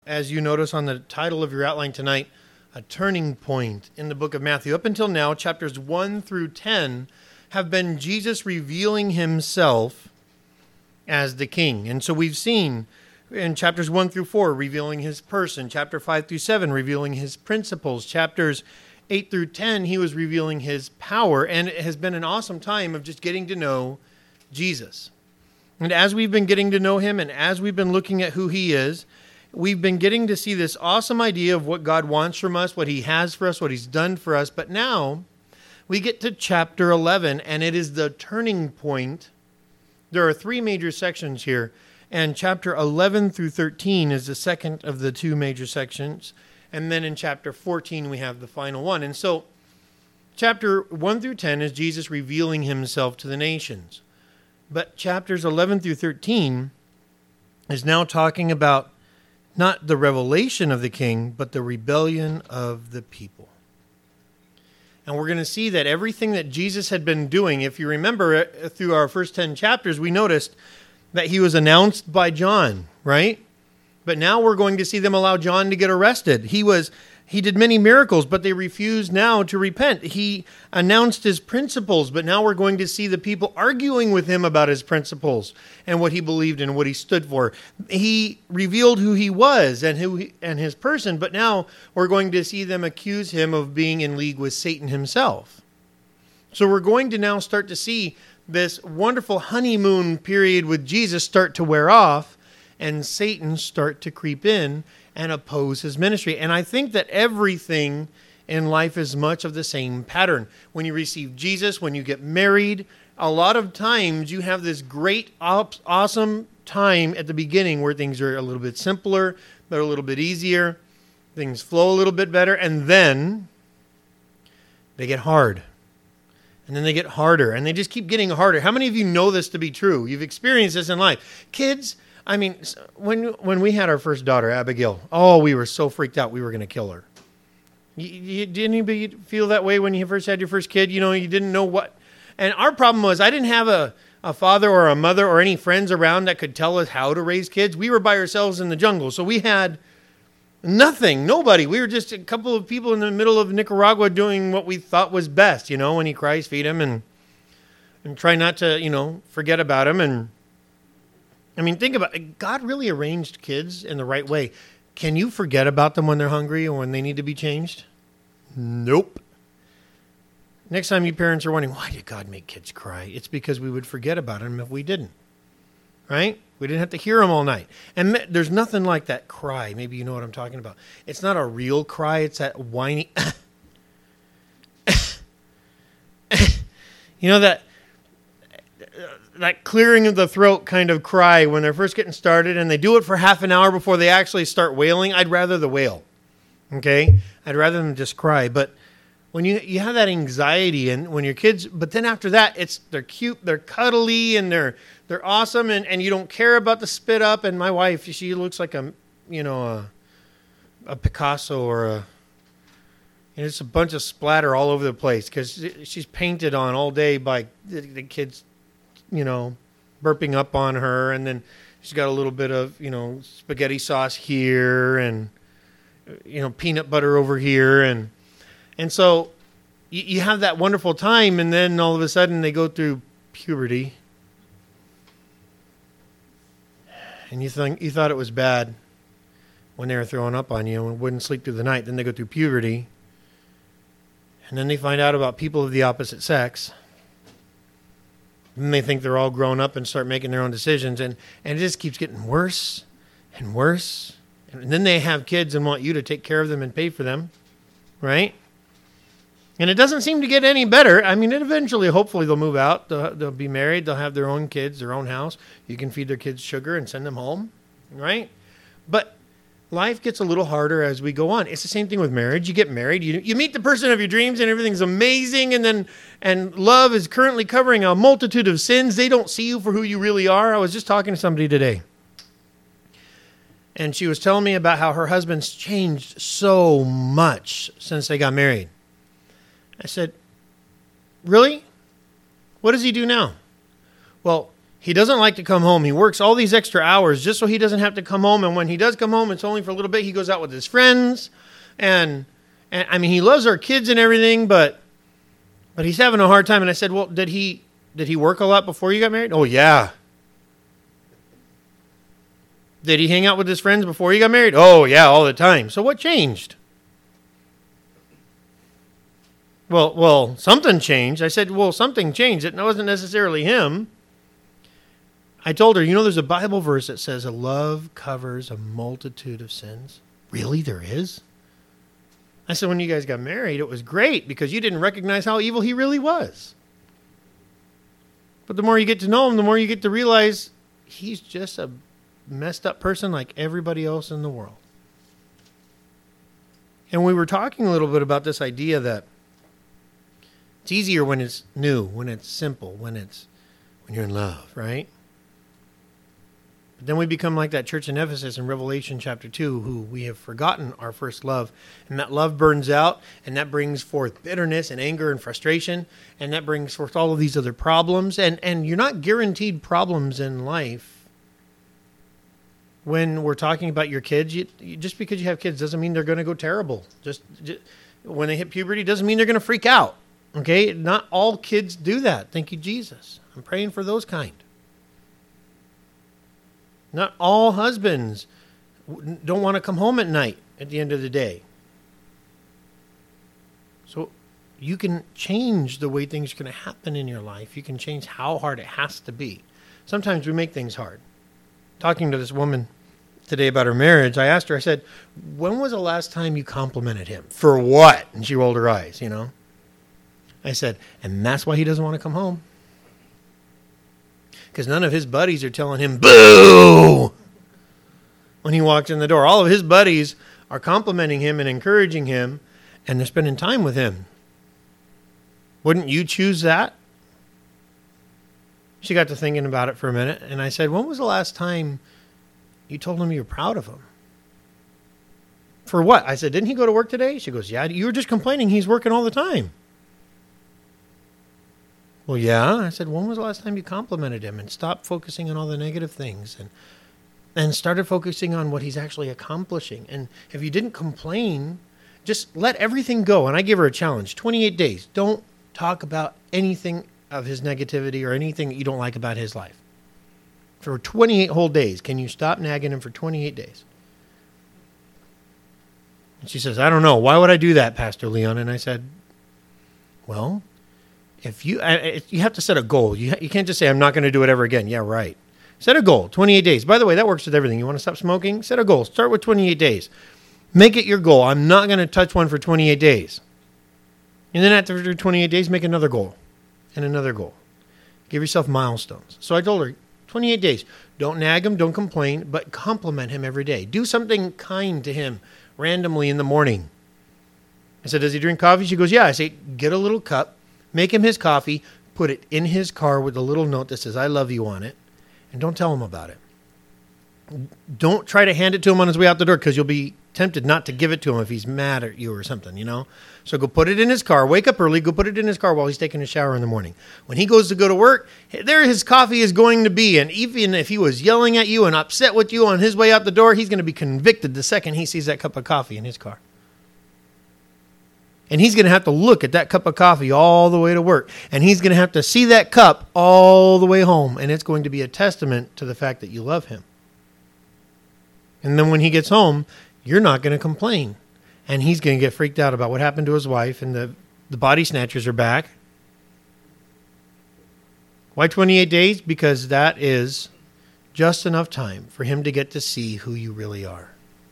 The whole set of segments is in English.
As you notice on the title of your outline tonight, a turning point in the book of Matthew. Up until now, chapters 1 through 10 have been Jesus revealing himself as the king. And so we've seen in chapters 1 through 4, revealing his person. Chapter 5 through 7, revealing his principles. Chapters 8 through 10, he was revealing his power. And it has been an awesome time of just getting to know Jesus. And as we've been getting to know him and as we've been looking at who he is, we've been getting to see this awesome idea of what God wants from us, what he has for us, what he's done for us. But now we get to chapter 11, and it is the turning point. There are three major sections here, and chapter 11 through 13 is the second of the two major sections. And then in chapter 14, we have the final one. And so chapter 1 through 10 is Jesus revealing himself to the nations. But chapters 11 through 13 is now talking about not the revelation of the king, but the rebellion of the people. And we're going to see that everything that Jesus had been doing, if you remember through our first 10 chapters, we noticed that he was announced by John, right? But now we're going to see them allow John to get arrested. He did many miracles, but they refused now to repent. He announced his principles, but now we're going to see the people arguing with him about his principles and what he believed and what he stood for. He revealed who he was and his person, but now we're going to see them accuse him of being in league with Satan himself. So we're going to now start to see this wonderful honeymoon period with Jesus start to wear off and Satan start to creep in and oppose his ministry. And I think that everything in life is much of the same pattern. When you receive Jesus, when you get married, a lot of times you have this great, awesome time at the beginning where things are a little bit simpler, they're a little bit easier, things flow a little bit better, and then they get hard. And then they get harder, and they just keep getting harder. How many of you know this to be true? You've experienced this in life. Kids, I mean, when we had our first daughter, Abigail, we were so freaked out we were going to kill her. Did anybody feel that way when you first had your first kid? You know, you didn't know what. And our problem was I didn't have a father or a mother or any friends around that could tell us how to raise kids. We were by ourselves in the jungle, so we had nothing, nobody. We were just a couple of people in the middle of Nicaragua doing what we thought was best. You know, when he cries, feed him and try not to, forget about him. And I mean, think about it. God really arranged kids in the right way. Can you forget about them when they're hungry or when they need to be changed? Nope. Next time you parents are wondering, why did God make kids cry? It's because we would forget about them if we didn't, right? We didn't have to hear them all night. And there's nothing like that cry. Maybe you know what I'm talking about. It's not a real cry. It's that whiny, that clearing of the throat kind of cry when they're first getting started, and they do it for half an hour before they actually start wailing. I'd rather the wail, okay? I'd rather them just cry. But when you have that anxiety, and when your kids, but then after that, they're cute, they're cuddly, and they're awesome, and you don't care about the spit up. And my wife, she looks like a Picasso or it's a bunch of splatter all over the place because she's painted on all day by the kids, burping up on her, and then she's got a little bit of, spaghetti sauce here and, peanut butter over here. And so you have that wonderful time, and then all of a sudden they go through puberty. And you thought it was bad when they were throwing up on you and wouldn't sleep through the night. Then they go through puberty. And then they find out about people of the opposite sex. And they think they're all grown up and start making their own decisions. And it just keeps getting worse and worse. And then they have kids and want you to take care of them and pay for them. Right? And it doesn't seem to get any better. I mean, eventually, hopefully, they'll move out. They'll be married. They'll have their own kids, their own house. You can feed their kids sugar and send them home. Right? But life gets a little harder as we go on. It's the same thing with marriage. You get married, you meet the person of your dreams, and everything's amazing, and love is currently covering a multitude of sins. They don't see you for who you really are. I was just talking to somebody today, and she was telling me about how her husband's changed so much since they got married. I said, really? What does he do now? Well, He doesn't like to come home. He works all these extra hours just so he doesn't have to come home. And when he does come home, it's only for a little bit. He goes out with his friends. And I mean, he loves our kids and everything, but he's having a hard time. And I said, well, did he work a lot before you got married? Oh, yeah. Did he hang out with his friends before he got married? Oh, yeah, all the time. So what changed? Well, something changed. I said, well, something changed. It wasn't necessarily him. I told her, there's a Bible verse that says, a love covers a multitude of sins. Really, there is? I said, when you guys got married, it was great because you didn't recognize how evil he really was. But the more you get to know him, the more you get to realize he's just a messed up person like everybody else in the world. And we were talking a little bit about this idea that it's easier when it's new, when it's simple, when you're in love, right? But then we become like that church in Ephesus in Revelation chapter 2, who we have forgotten our first love. And that love burns out, and that brings forth bitterness and anger and frustration, and that brings forth all of these other problems. And you're not guaranteed problems in life. When we're talking about your kids, just because you have kids doesn't mean they're going to go terrible. Just when they hit puberty doesn't mean they're going to freak out. Okay? Not all kids do that. Thank you, Jesus. I'm praying for those kind. Not all husbands don't want to come home at night at the end of the day. So you can change the way things are going to happen in your life. You can change how hard it has to be. Sometimes we make things hard. Talking to this woman today about her marriage, I asked her, I said, when was the last time you complimented him? For what? And she rolled her eyes, I said, and that's why he doesn't want to come home. Because none of his buddies are telling him, boo, when he walks in the door. All of his buddies are complimenting him and encouraging him, and they're spending time with him. Wouldn't you choose that? She got to thinking about it for a minute, and I said, when was the last time you told him you were proud of him? For what? I said, didn't he go to work today? She goes, yeah, you were just complaining he's working all the time. Well, yeah. I said, when was the last time you complimented him and stopped focusing on all the negative things and started focusing on what he's actually accomplishing? And if you didn't complain, just let everything go. And I give her a challenge, 28 days. Don't talk about anything of his negativity or anything that you don't like about his life. For 28 whole days, can you stop nagging him for 28 days? And she says, I don't know. Why would I do that, Pastor Leon? And I said, well, if you have to set a goal. You can't just say, I'm not going to do it ever again. Yeah, right. Set a goal, 28 days. By the way, that works with everything. You want to stop smoking? Set a goal. Start with 28 days. Make it your goal. I'm not going to touch one for 28 days. And then after 28 days, make another goal and another goal. Give yourself milestones. So I told her, 28 days. Don't nag him, don't complain, but compliment him every day. Do something kind to him randomly in the morning. I said, does he drink coffee? She goes, yeah. I say, get a little cup. Make him his coffee, put it in his car with a little note that says, I love you on it, and don't tell him about it. Don't try to hand it to him on his way out the door because you'll be tempted not to give it to him if he's mad at you or something, So go put it in his car. Wake up early, go put it in his car while he's taking a shower in the morning. When he goes to go to work, there his coffee is going to be, and even if he was yelling at you and upset with you on his way out the door, he's going to be convicted the second he sees that cup of coffee in his car. And he's going to have to look at that cup of coffee all the way to work. And he's going to have to see that cup all the way home. And it's going to be a testament to the fact that you love him. And then when he gets home, you're not going to complain. And he's going to get freaked out about what happened to his wife. And the body snatchers are back. Why 28 days? Because that is just enough time for him to get to see who you really are.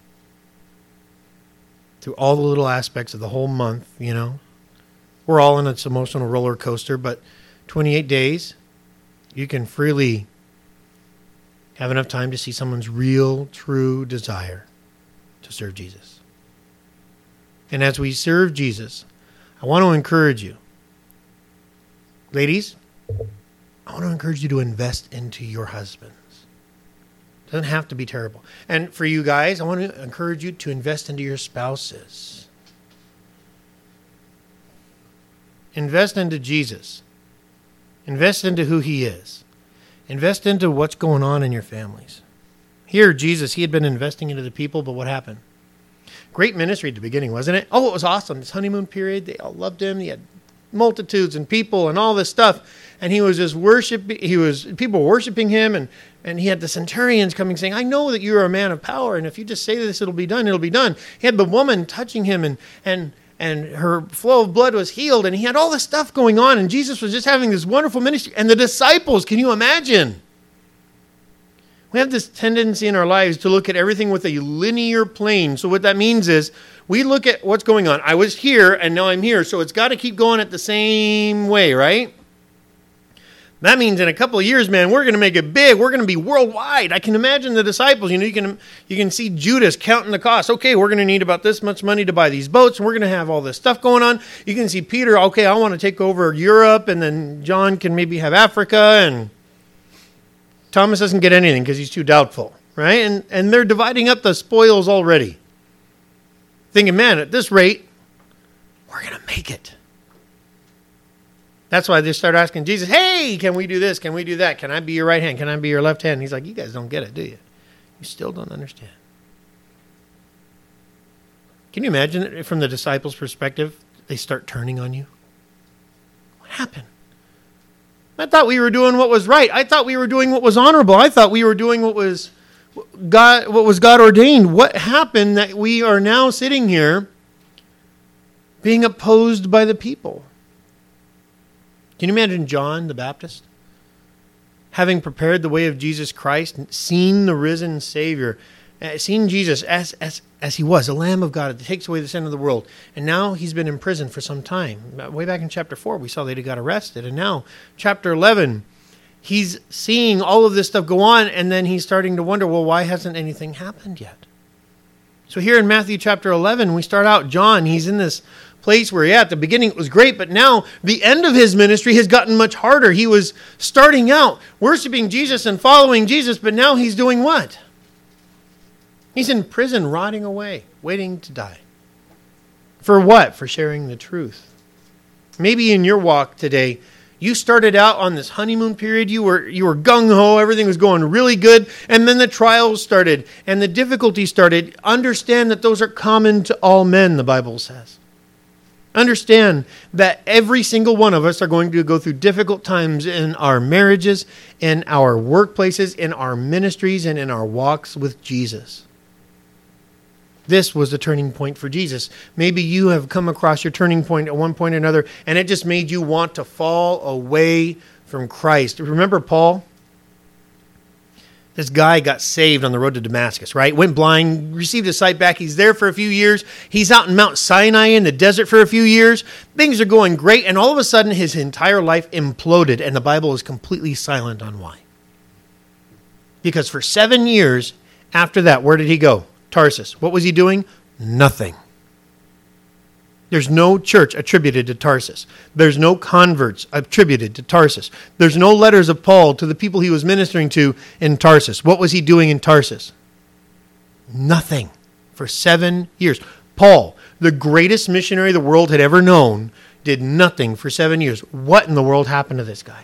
Through all the little aspects of the whole month, We're all in this emotional roller coaster, but 28 days, you can freely have enough time to see someone's real, true desire to serve Jesus. And as we serve Jesus, I want to encourage you. Ladies, I want to encourage you to invest into your husband. Doesn't have to be terrible. And for you guys, I want to encourage you to invest into your spouses. Invest into Jesus. Invest into who he is. Invest into what's going on in your families. Here, Jesus, he had been investing into the people, but what happened? Great ministry at the beginning, wasn't it? Oh, it was awesome. This honeymoon period, they all loved him. He had multitudes and people and all this stuff. And he was just people worshiping him. And he had the centurions coming saying, I know that you're a man of power. And if you just say this, it'll be done. It'll be done. He had the woman touching him and her flow of blood was healed. And he had all this stuff going on. And Jesus was just having this wonderful ministry. And the disciples, can you imagine? We have this tendency in our lives to look at everything with a linear plane. So what that means is we look at what's going on. I was here and now I'm here. So it's got to keep going at the same way, right? That means in a couple of years, man, we're going to make it big. We're going to be worldwide. I can imagine the disciples. You can see Judas counting the cost. Okay, we're going to need about this much money to buy these boats, and we're going to have all this stuff going on. You can see Peter. Okay, I want to take over Europe, and then John can maybe have Africa, and Thomas doesn't get anything because he's too doubtful, right? And they're dividing up the spoils already, thinking, man, at this rate, we're going to make it. That's why they start asking Jesus, hey, can we do this? Can we do that? Can I be your right hand? Can I be your left hand? And he's like, you guys don't get it, do you? You still don't understand. Can you imagine it from the disciples' perspective? They start turning on you. What happened? I thought we were doing what was right. I thought we were doing what was honorable. I thought we were doing what was God ordained. What happened that we are now sitting here being opposed by the people? Can you imagine John the Baptist having prepared the way of Jesus Christ, seen the risen Savior, seen Jesus as he was, a Lamb of God that takes away the sin of the world, and now he's been in prison for some time. Way back in chapter 4, we saw that he got arrested, and now chapter 11, he's seeing all of this stuff go on, and then he's starting to wonder, well, why hasn't anything happened yet? So here in Matthew chapter 11, we start out, John, he's in this place where, at the beginning it was great, but now the end of his ministry has gotten much harder. He was starting out worshiping Jesus and following Jesus, but now he's doing what? He's in prison, rotting away, waiting to die. For what? For sharing the truth. Maybe in your walk today, you started out on this honeymoon period. You were gung-ho. Everything was going really good. And then the trials started and the difficulties started. Understand that those are common to all men, the Bible says. Understand that every single one of us are going to go through difficult times in our marriages, in our workplaces, in our ministries, and in our walks with Jesus. This was the turning point for Jesus. Maybe you have come across your turning point at one point or another, and it just made you want to fall away from Christ. Remember Paul? This guy got saved on the road to Damascus, right? Went blind, received his sight back. He's there for a few years. He's out in Mount Sinai in the desert for a few years. Things are going great, and all of a sudden his entire life imploded, and the Bible is completely silent on why. Because for 7 years after that, where did he go? Tarsus. What was he doing? Nothing. There's no church attributed to Tarsus. There's no converts attributed to Tarsus. There's no letters of Paul to the people he was ministering to in Tarsus. What was he doing in Tarsus? Nothing. For 7 years. Paul, the greatest missionary the world had ever known, did nothing for 7 years. What in the world happened to this guy?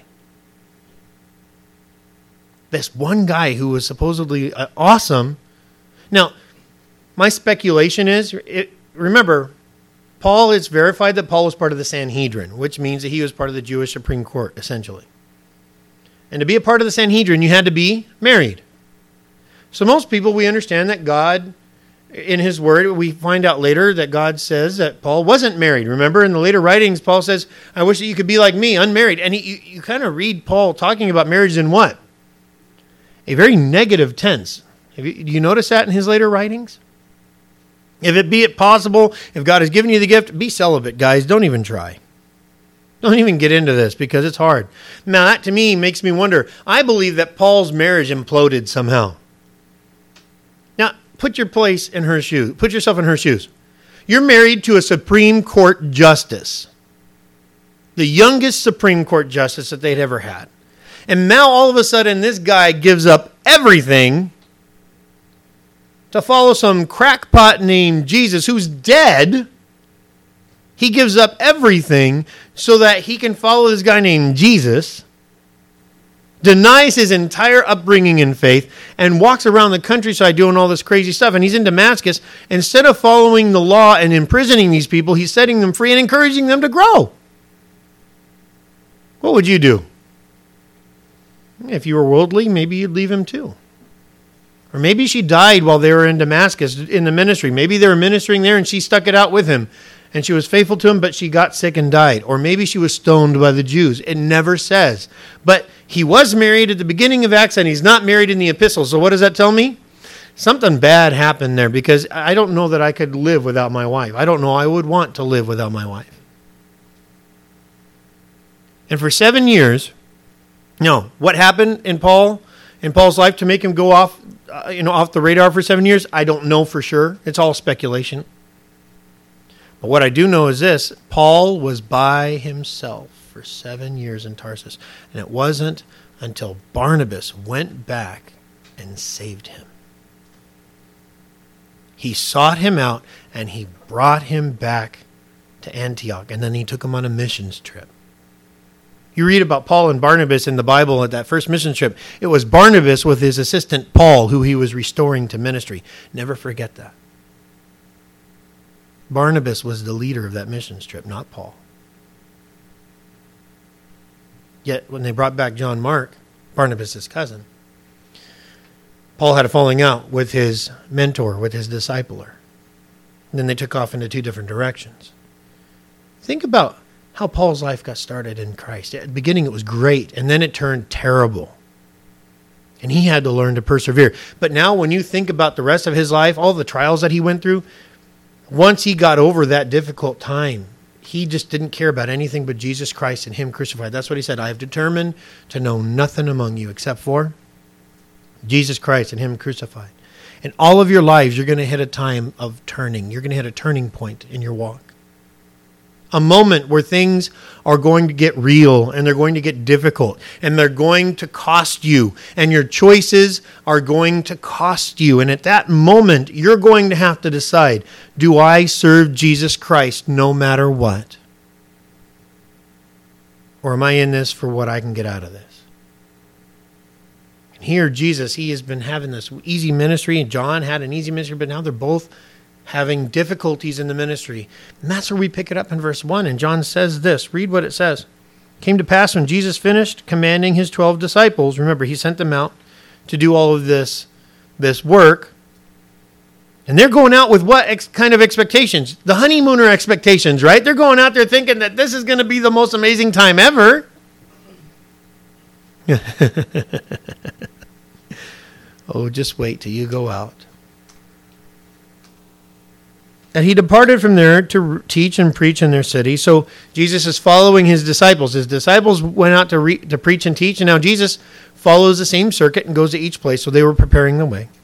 This one guy who was supposedly awesome. Now, my speculation is, remember, Paul, it's verified that Paul was part of the Sanhedrin, which means that he was part of the Jewish Supreme Court, essentially. And to be a part of the Sanhedrin, you had to be married. So most people, we understand that God, in his word, we find out later that God says that Paul wasn't married. Remember, in the later writings, Paul says, I wish that you could be like me, unmarried. And you kind of read Paul talking about marriage in what? A very negative tense. Do you notice that in his later writings? If it be it possible, if God has given you the gift, be celibate, guys. Don't even try. Don't even get into this because it's hard. Now, that to me makes me wonder. I believe that Paul's marriage imploded somehow. Now, put yourself in her shoes. You're married to a Supreme Court justice. The youngest Supreme Court justice that they'd ever had. And now all of a sudden this guy gives up everything to follow some crackpot named Jesus who's dead. He gives up everything so that he can follow this guy named Jesus. denies his entire upbringing in faith, and walks around the countryside doing all this crazy stuff. And he's in Damascus. Instead of following the law and imprisoning these people, he's setting them free and encouraging them to grow. What would you do? If you were worldly, maybe you'd leave him too. Or maybe she died while they were in Damascus in the ministry. Maybe they were ministering there and she stuck it out with him. And she was faithful to him, but she got sick and died. Or maybe she was stoned by the Jews. It never says. But he was married at the beginning of Acts, and he's not married in the epistles. So what does that tell me? Something bad happened there, because I don't know that I could live without my wife. I don't know I would want to live without my wife. And for 7 years, what happened in Paul's life to make him go off the radar for 7 years? I don't know for sure. It's all speculation. But what I do know is this: Paul was by himself for 7 years in Tarsus. And it wasn't until Barnabas went back and saved him. He sought him out and he brought him back to Antioch. And then he took him on a missions trip. You read about Paul and Barnabas in the Bible at that first mission trip. It was Barnabas with his assistant Paul who he was restoring to ministry. Never forget that. Barnabas was the leader of that mission trip, not Paul. Yet when they brought back John Mark, Barnabas' cousin, Paul had a falling out with his mentor, with his discipler. And then they took off into two different directions. Think about how Paul's life got started in Christ. At the beginning, it was great, and then it turned terrible. And he had to learn to persevere. But now when you think about the rest of his life, all the trials that he went through, once he got over that difficult time, he just didn't care about anything but Jesus Christ and him crucified. That's what he said. I have determined to know nothing among you except for Jesus Christ and him crucified. In all of your lives, you're going to hit a time of turning. You're going to hit a turning point in your walk. A moment where things are going to get real and they're going to get difficult and they're going to cost you and your choices are going to cost you. And at that moment, you're going to have to decide, do I serve Jesus Christ no matter what? Or am I in this for what I can get out of this? And here, Jesus, he has been having this easy ministry, and John had an easy ministry, but now they're both having difficulties in the ministry. And that's where we pick it up in verse 1. And John says this. Read what it says. It came to pass when Jesus finished commanding his 12 disciples. Remember, he sent them out to do all of this work. And they're going out with what kind of expectations? The honeymooner expectations, right? They're going out there thinking that this is going to be the most amazing time ever. Oh, just wait till you go out. And he departed from there to teach and preach in their city. So Jesus is following his disciples. His disciples went out to preach and teach, and now Jesus follows the same circuit and goes to each place. So they were preparing the way.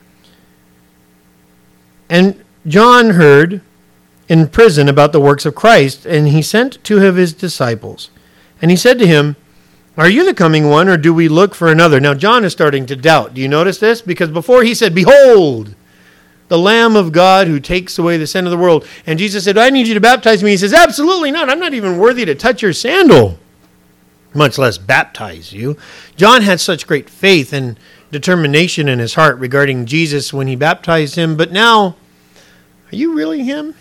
And John heard in prison about the works of Christ, and he sent two of his disciples. And he said to him, are you the coming one, or do we look for another? Now John is starting to doubt. Do you notice this? Because before he said, behold, the Lamb of God who takes away the sin of the world. And Jesus said, I need you to baptize me. He says, absolutely not. I'm not even worthy to touch your sandal, much less baptize you. John had such great faith and determination in his heart regarding Jesus when he baptized him. But now, are you really him?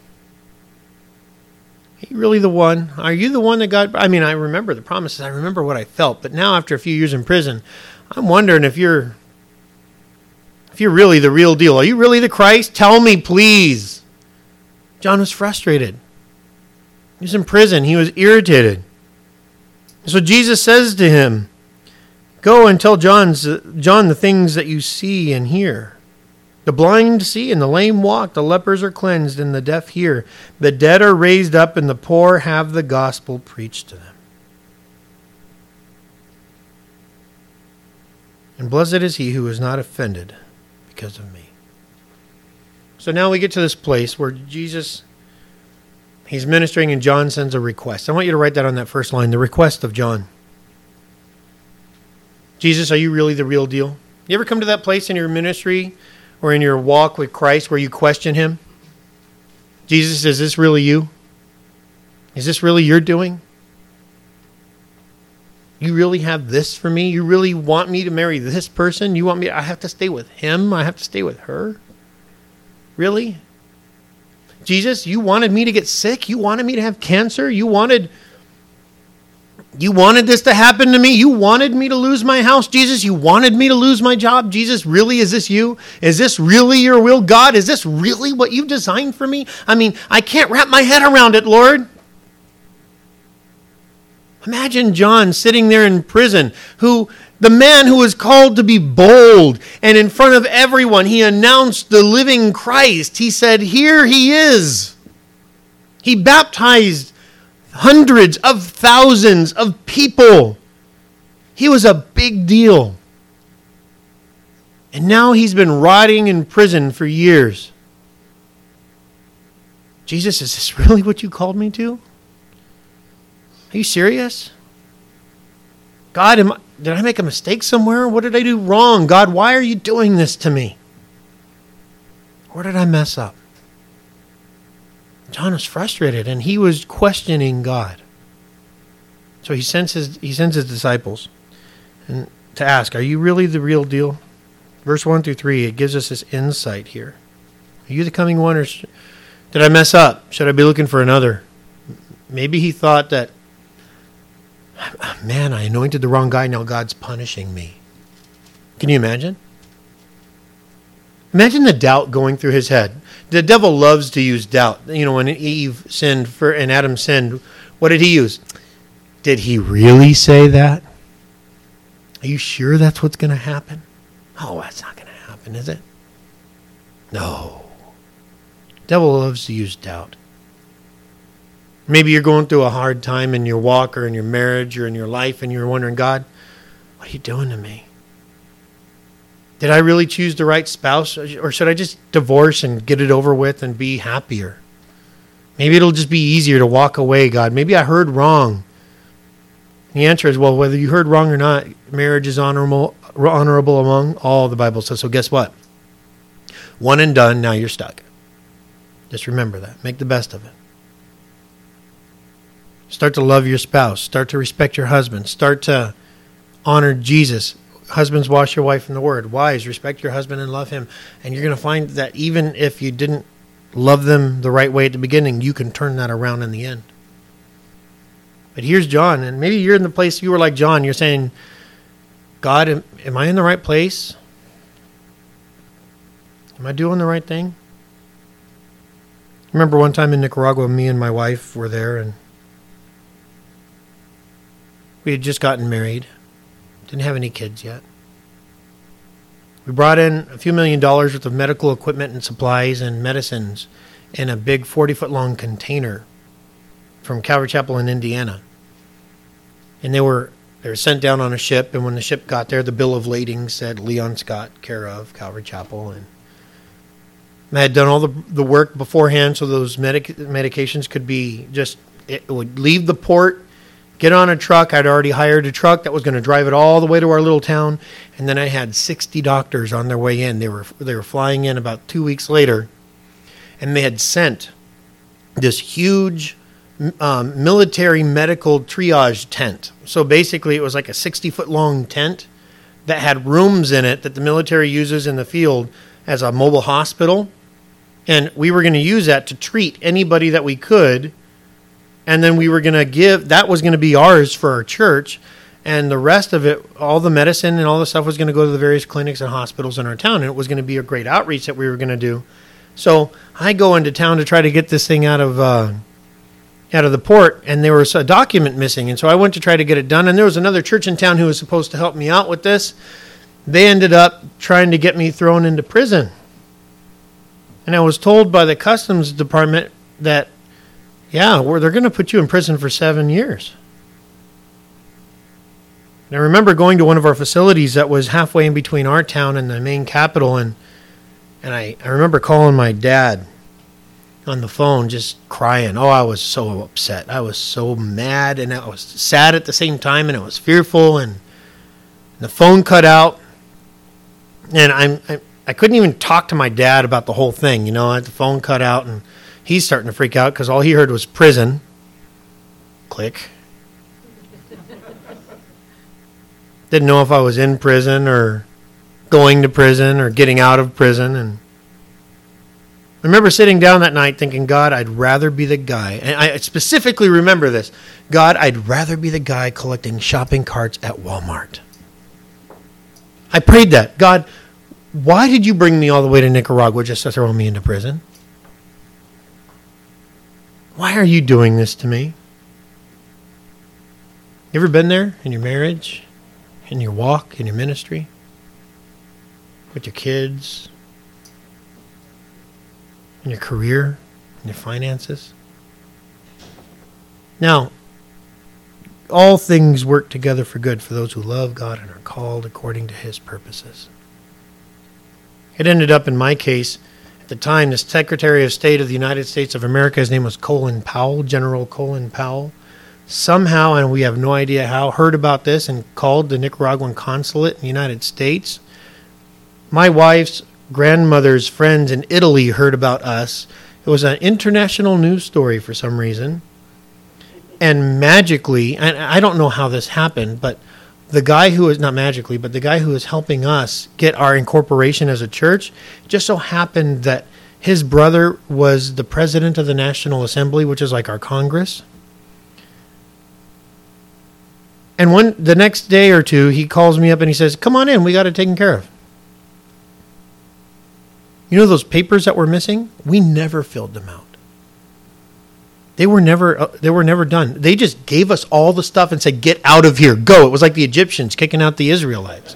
Are you really the one? Are you the one that God... I mean, I remember the promises. I remember what I felt. But now, after a few years in prison, I'm wondering if you're really the real deal. Are you really the Christ? Tell me, please. John was frustrated. He was in prison. He was irritated. So Jesus says to him, go and tell John the things that you see and hear. The blind see and the lame walk. The lepers are cleansed and the deaf hear. The dead are raised up and the poor have the gospel preached to them. And blessed is he who is not offended because of me. So now we get to this place where Jesus, he's ministering and John sends a request. I want you to write that on that first line, the request of John. Jesus, are you really the real deal? You ever come to that place in your ministry or in your walk with Christ where you question him? Jesus, is this really you? Is this really your doing? You really have this for me? You really want me to marry this person? You want me, I have to stay with him? I have to stay with her? Really? Jesus, you wanted me to get sick? You wanted me to have cancer? You wanted this to happen to me? You wanted me to lose my house? Jesus, you wanted me to lose my job? Jesus, really? Is this you? Is this really your will? God, is this really what you've designed for me? I mean, I can't wrap my head around it, Lord. Imagine John sitting there in prison, the man who was called to be bold, and in front of everyone, he announced the living Christ. He said, here he is. He baptized hundreds of thousands of people. He was a big deal. And now he's been rotting in prison for years. Jesus, is this really what you called me to? Are you serious? God, did I make a mistake somewhere? What did I do wrong? God, why are you doing this to me? Where did I mess up? John was frustrated, and he was questioning God. So he sends his disciples to ask, are you really the real deal? Verse 1 through 3, it gives us this insight here. Are you the coming one, or did I mess up? Should I be looking for another? Maybe he thought that, man, I anointed the wrong guy, now God's punishing me. Can you imagine? Imagine the doubt going through his head. The devil loves to use doubt. You know, when Eve sinned and Adam sinned, what did he use? Did he really say that? Are you sure that's what's going to happen? Oh, that's not going to happen, is it? No. The devil loves to use doubt. Maybe you're going through a hard time in your walk or in your marriage or in your life, and you're wondering, God, what are you doing to me? Did I really choose the right spouse, or should I just divorce and get it over with and be happier? Maybe it'll just be easier to walk away, God. Maybe I heard wrong. The answer is, well, whether you heard wrong or not, marriage is honorable among all, the Bible says. So guess what? One and done, now you're stuck. Just remember that. Make the best of it. Start to love your spouse. Start to respect your husband. Start to honor Jesus. Husbands, wash your wife in the word. Wives, respect your husband and love him. And you're going to find that even if you didn't love them the right way at the beginning, you can turn that around in the end. But here's John, and maybe you're in the place you were like John. You're saying, God, am I in the right place? Am I doing the right thing? I remember one time in Nicaragua, me and my wife were there, and we had just gotten married. Didn't have any kids yet. We brought in a few $1 million worth of medical equipment and supplies and medicines in a big 40-foot long container from Calvary Chapel in Indiana. And they were sent down on a ship, and when the ship got there, the bill of lading said Leon Scott, care of Calvary Chapel. And I had done all the work beforehand so those medications could be it would leave the port, get on a truck. I'd already hired a truck that was going to drive it all the way to our little town. And then I had 60 doctors on their way in. They were flying in about 2 weeks later. And they had sent this huge military medical triage tent. So basically it was like a 60-foot long tent that had rooms in it that the military uses in the field as a mobile hospital. And we were going to use that to treat anybody that we could. And then we were going to that was going to be ours for our church. And the rest of it, all the medicine and all the stuff was going to go to the various clinics and hospitals in our town. And it was going to be a great outreach that we were going to do. So I go into town to try to get this thing out of the port, and there was a document missing. And so I went to try to get it done. And there was another church in town who was supposed to help me out with this. They ended up trying to get me thrown into prison. And I was told by the customs department that, yeah, they're going to put you in prison for 7 years. And I remember going to one of our facilities that was halfway in between our town and the main capital, and I remember calling my dad on the phone just crying. Oh, I was so upset. I was so mad, and I was sad at the same time, and I was fearful, and the phone cut out, and I couldn't even talk to my dad about the whole thing. You know, the phone cut out, and he's starting to freak out because all he heard was prison. Click. Didn't know if I was in prison or going to prison or getting out of prison. And I remember sitting down that night thinking, God, I'd rather be the guy. And I specifically remember this. God, I'd rather be the guy collecting shopping carts at Walmart. I prayed that. God, why did you bring me all the way to Nicaragua just to throw me into prison? Why are you doing this to me? You ever been there in your marriage, in your walk, in your ministry, with your kids, in your career, in your finances? Now, all things work together for good for those who love God and are called according to his purposes. It ended up, in my case, at the time, the Secretary of State of the United States of America, his name was Colin Powell, General Colin Powell, somehow, and we have no idea how, heard about this and called the Nicaraguan consulate in the United States. My wife's grandmother's friends in Italy heard about us. It was an international news story for some reason. And magically, and I don't know how this happened, but the guy who is, not magically, but the guy who is helping us get our incorporation as a church, just so happened that his brother was the president of the National Assembly, which is like our Congress. And the next day or two, he calls me up and he says, come on in, we got it taken care of. You know those papers that were missing? We never filled them out. They were never done. They just gave us all the stuff and said, get out of here, go. It was like the Egyptians kicking out the Israelites.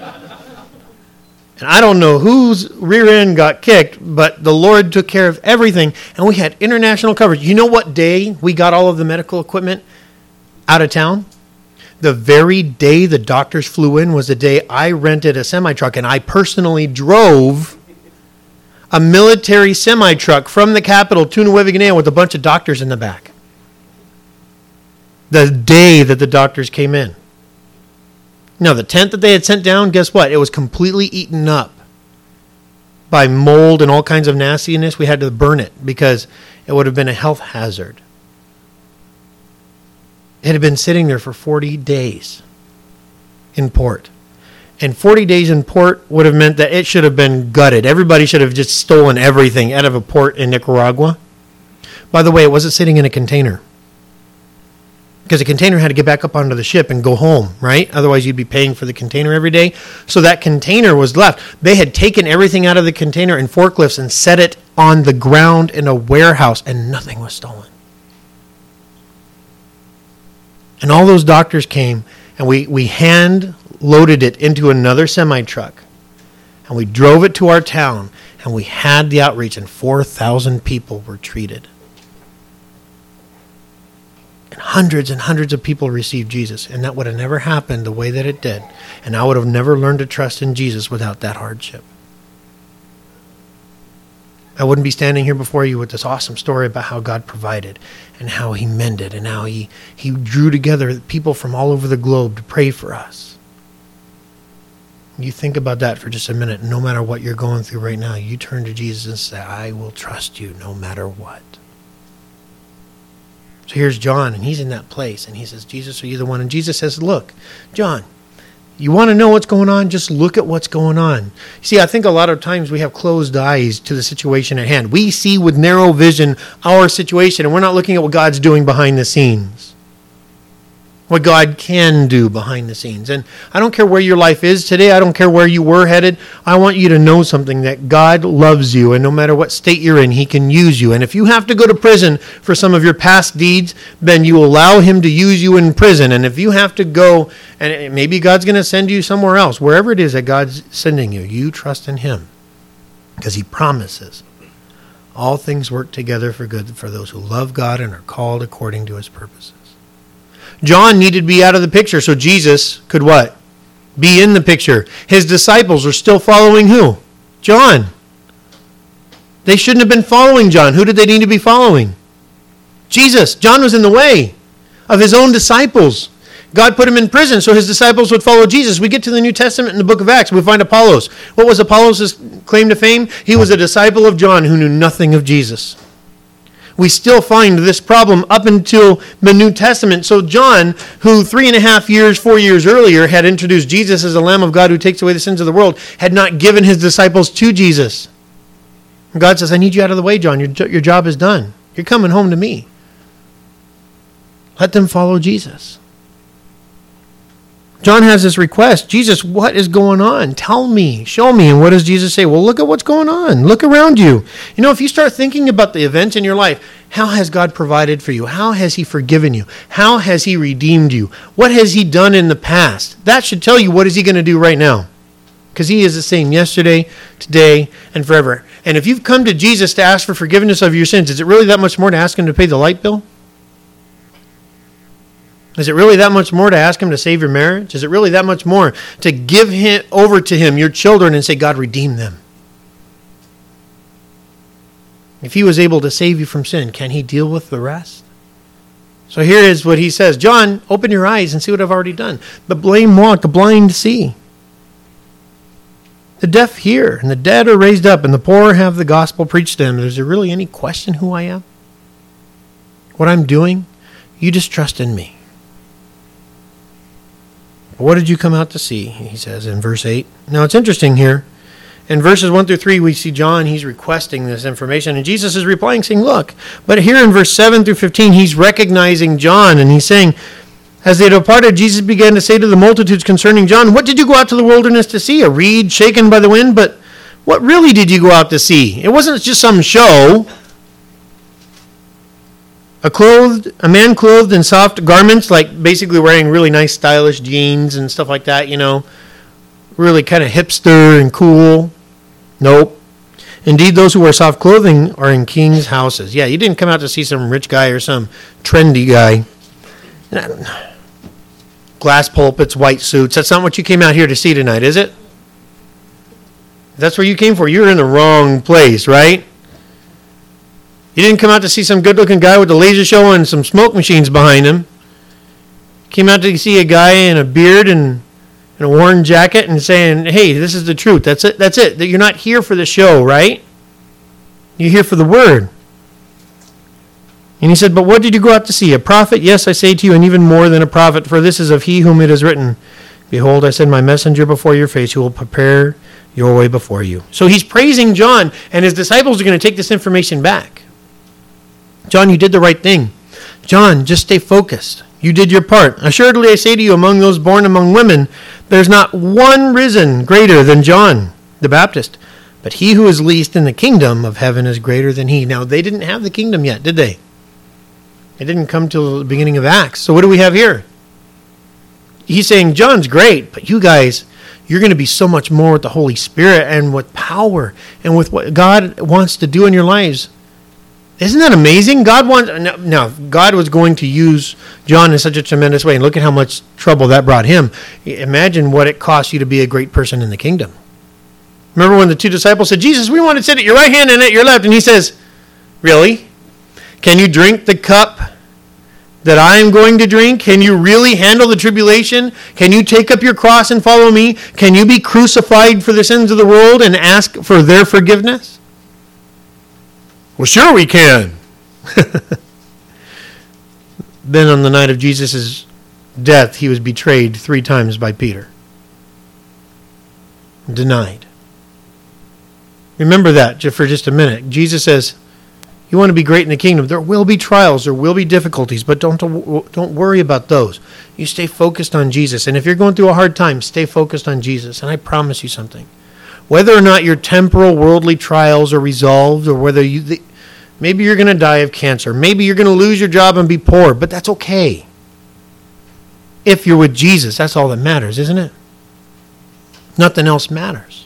And I don't know whose rear end got kicked, but the Lord took care of everything. And we had international coverage. You know what day we got all of the medical equipment out of town? The very day the doctors flew in was the day I rented a semi-truck, and I personally drove a military semi-truck from the capital to Nueva Guinea with a bunch of doctors in the back. The day that the doctors came in. Now, the tent that they had sent down, guess what? It was completely eaten up by mold and all kinds of nastiness. We had to burn it because it would have been a health hazard. It had been sitting there for 40 days in port. And 40 days in port would have meant that it should have been gutted. Everybody should have just stolen everything out of a port in Nicaragua. By the way, it wasn't sitting in a container. Because the container had to get back up onto the ship and go home, right? Otherwise, you'd be paying for the container every day. So that container was left. They had taken everything out of the container in forklifts and set it on the ground in a warehouse, and nothing was stolen. And all those doctors came, and we hand-loaded it into another semi-truck. And we drove it to our town, and we had the outreach, and 4,000 people were treated. And hundreds of people received Jesus. And that would have never happened the way that it did. And I would have never learned to trust in Jesus without that hardship. I wouldn't be standing here before you with this awesome story about how God provided and how he mended and how he drew together people from all over the globe to pray for us. You think about that for just a minute. No matter what you're going through right now, you turn to Jesus and say, I will trust you no matter what. So here's John, and he's in that place, and he says, Jesus, are you the one? And Jesus says, look, John, you want to know what's going on? Just look at what's going on. See, I think a lot of times we have closed eyes to the situation at hand. We see with narrow vision our situation, and we're not looking at what God's doing behind the scenes. What God can do behind the scenes. And I don't care where your life is today. I don't care where you were headed. I want you to know something, that God loves you. And no matter what state you're in, he can use you. And if you have to go to prison for some of your past deeds, then you allow him to use you in prison. And if you have to go, and maybe God's going to send you somewhere else, wherever it is that God's sending you, you trust in him. Because he promises all things work together for good for those who love God and are called according to his purposes. John needed to be out of the picture so Jesus could what? Be in the picture. His disciples were still following who? John. They shouldn't have been following John. Who did they need to be following? Jesus. John was in the way of his own disciples. God put him in prison so his disciples would follow Jesus. We get to the New Testament in the book of Acts. We find Apollos. What was Apollos' claim to fame? He was a disciple of John who knew nothing of Jesus. We still find this problem up until the New Testament. So John, who 3.5 years, 4 years earlier had introduced Jesus as the Lamb of God who takes away the sins of the world, had not given his disciples to Jesus. And God says, I need you out of the way, John. Your job is done. You're coming home to me. Let them follow Jesus. John has this request. Jesus, what is going on? Tell me. Show me. And what does Jesus say? Well, look at what's going on. Look around you. You know, if you start thinking about the events in your life, how has God provided for you? How has he forgiven you? How has he redeemed you? What has he done in the past? That should tell you what is he going to do right now. Because he is the same yesterday, today, and forever. And if you've come to Jesus to ask for forgiveness of your sins, is it really that much more to ask him to pay the light bill? Is it really that much more to ask him to save your marriage? Is it really that much more to give him over to him your children and say, God, redeem them? If he was able to save you from sin, can he deal with the rest? So here is what he says. John, open your eyes and see what I've already done. The lame walk, the blind see. The deaf hear, and the dead are raised up, and the poor have the gospel preached to them. Is there really any question who I am? What I'm doing? You just trust in me. What did you come out to see? He says in verse 8. Now it's interesting here. In verses 1 through 3, we see John, he's requesting this information, and Jesus is replying, saying, look. But here in verse 7 through 15, he's recognizing John, and he's saying, as they departed, Jesus began to say to the multitudes concerning John, what did you go out to the wilderness to see? A reed shaken by the wind? But what really did you go out to see? It wasn't just some show. A man clothed in soft garments, like basically wearing really nice stylish jeans and stuff like that, you know, really kind of hipster and cool. Nope. Indeed, those who wear soft clothing are in kings' houses. Yeah, you didn't come out to see some rich guy or some trendy guy. Glass pulpits, white suits. That's not what you came out here to see tonight, is it? That's where you came for. You're in the wrong place, right? You didn't come out to see some good-looking guy with a laser show and some smoke machines behind him. You came out to see a guy in a beard and a worn jacket and saying, hey, this is the truth. That's it. That's it. You're not here for the show, right? You're here for the word. And he said, but what did you go out to see? A prophet? Yes, I say to you, and even more than a prophet, for this is of he whom it is written, behold, I send my messenger before your face, who will prepare your way before you. So he's praising John, and his disciples are going to take this information back. John, you did the right thing. John, just stay focused. You did your part. Assuredly, I say to you, among those born among women, there's not one risen greater than John the Baptist. But he who is least in the kingdom of heaven is greater than he. Now, they didn't have the kingdom yet, did they? It didn't come till the beginning of Acts. So what do we have here? He's saying, John's great, but you guys, you're going to be so much more with the Holy Spirit and with power and with what God wants to do in your lives. Isn't that amazing? God was going to use John in such a tremendous way, and look at how much trouble that brought him. Imagine what it costs you to be a great person in the kingdom. Remember when the two disciples said, Jesus, we want to sit at your right hand and at your left. And he says, really? Can you drink the cup that I am going to drink? Can you really handle the tribulation? Can you take up your cross and follow me? Can you be crucified for the sins of the world and ask for their forgiveness? Well, sure we can. Then on the night of Jesus' death, he was betrayed 3 times by Peter. Denied. Remember that for just a minute. Jesus says, you want to be great in the kingdom. There will be trials. There will be difficulties. But don't worry about those. You stay focused on Jesus. And if you're going through a hard time, stay focused on Jesus. And I promise you something. Whether or not your temporal, worldly trials are resolved, or whether maybe you're going to die of cancer. Maybe you're going to lose your job and be poor. But that's okay. If you're with Jesus, that's all that matters, isn't it? Nothing else matters.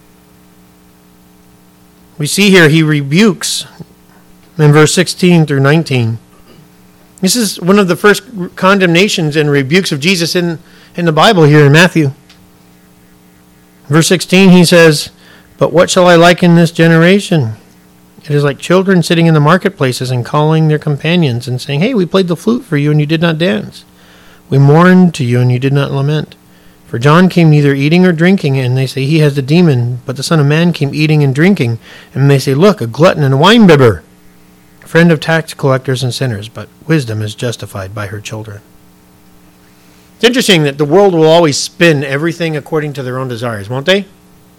We see here he rebukes in verse 16 through 19. This is one of the first condemnations and rebukes of Jesus in the Bible here in Matthew. Verse 16 he says, but what shall I liken this generation? It is like children sitting in the marketplaces and calling their companions and saying, hey, we played the flute for you and you did not dance. We mourned to you and you did not lament. For John came neither eating or drinking, and they say he has a demon. But the Son of Man came eating and drinking. And they say, look, a glutton and a winebibber, friend of tax collectors and sinners, but wisdom is justified by her children. It's interesting that the world will always spin everything according to their own desires, won't they?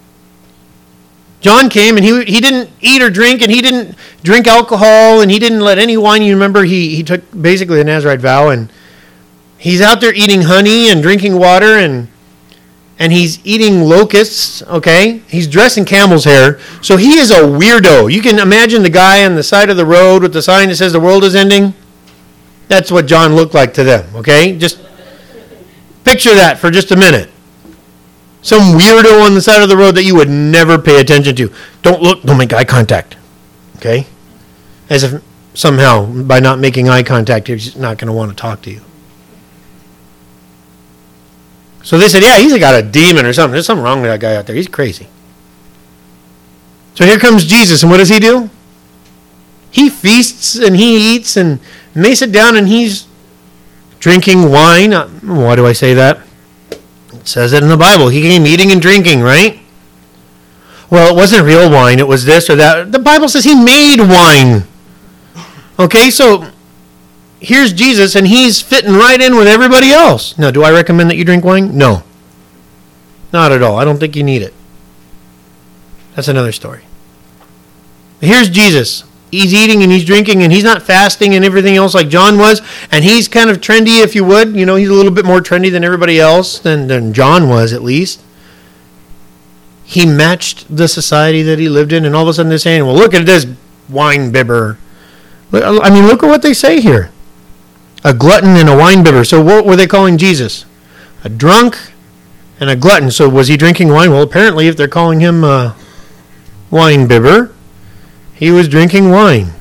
John came and he didn't eat or drink, and he didn't drink alcohol, and he didn't let any wine. You remember he took basically the Nazirite vow, and he's out there eating honey and drinking water, and he's eating locusts, okay? He's dressed in camel's hair, so he is a weirdo. You can imagine the guy on the side of the road with the sign that says the world is ending. That's what John looked like to them, okay? Just picture that for just a minute. Some weirdo on the side of the road that you would never pay attention to. Don't look, don't make eye contact, okay? As if somehow, by not making eye contact, he's not going to want to talk to you. So they said, yeah, he's got a demon or something. There's something wrong with that guy out there. He's crazy. So here comes Jesus, and what does he do? He feasts and he eats, and they sit down and he's drinking wine. Why do I say that? It says it in the Bible. He came eating and drinking, right? Well, it wasn't real wine. It was this or that. The Bible says he made wine. Okay, so here's Jesus, and he's fitting right in with everybody else. Now, do I recommend that you drink wine? No. Not at all. I don't think you need it. That's another story. Here's Jesus. He's eating and he's drinking, and he's not fasting and everything else like John was. And he's kind of trendy, if you would. You know, he's a little bit more trendy than everybody else, than John was at least. He matched the society that he lived in, and all of a sudden they're saying, well, look at this wine bibber. I mean, look at what they say here. A glutton and a wine bibber. So what were they calling Jesus? A drunk and a glutton. So was he drinking wine? Well, apparently if they're calling him a wine bibber, he was drinking wine.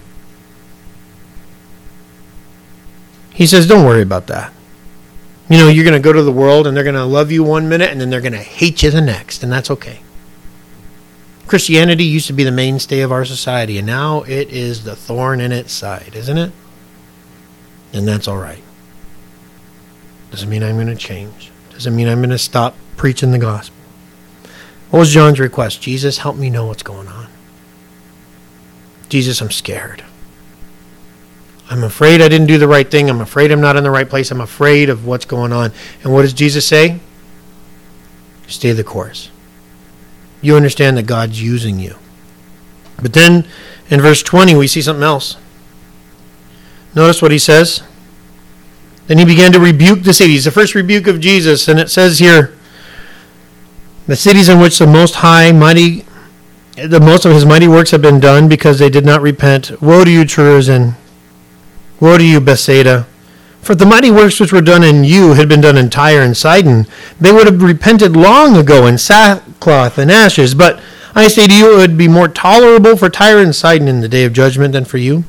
He says, don't worry about that. You know, you're going to go to the world and they're going to love you one minute and then they're going to hate you the next, and that's okay. Christianity used to be the mainstay of our society, and now it is the thorn in its side, isn't it? And that's all right. Doesn't mean I'm going to change. Doesn't mean I'm going to stop preaching the gospel. What was John's request? Jesus, help me know what's going on. Jesus, I'm scared. I'm afraid I didn't do the right thing. I'm afraid I'm not in the right place. I'm afraid of what's going on. And what does Jesus say? Stay the course. You understand that God's using you. But then in verse 20, we see something else. Notice what he says. Then he began to rebuke the cities. The first rebuke of Jesus. And it says here, the cities in which the most of his mighty works have been done, because they did not repent. Woe to you, Chorazin! Woe to you, Bethsaida! For if the mighty works which were done in you had been done in Tyre and Sidon, they would have repented long ago in sackcloth and ashes. But I say to you, it would be more tolerable for Tyre and Sidon in the day of judgment than for you.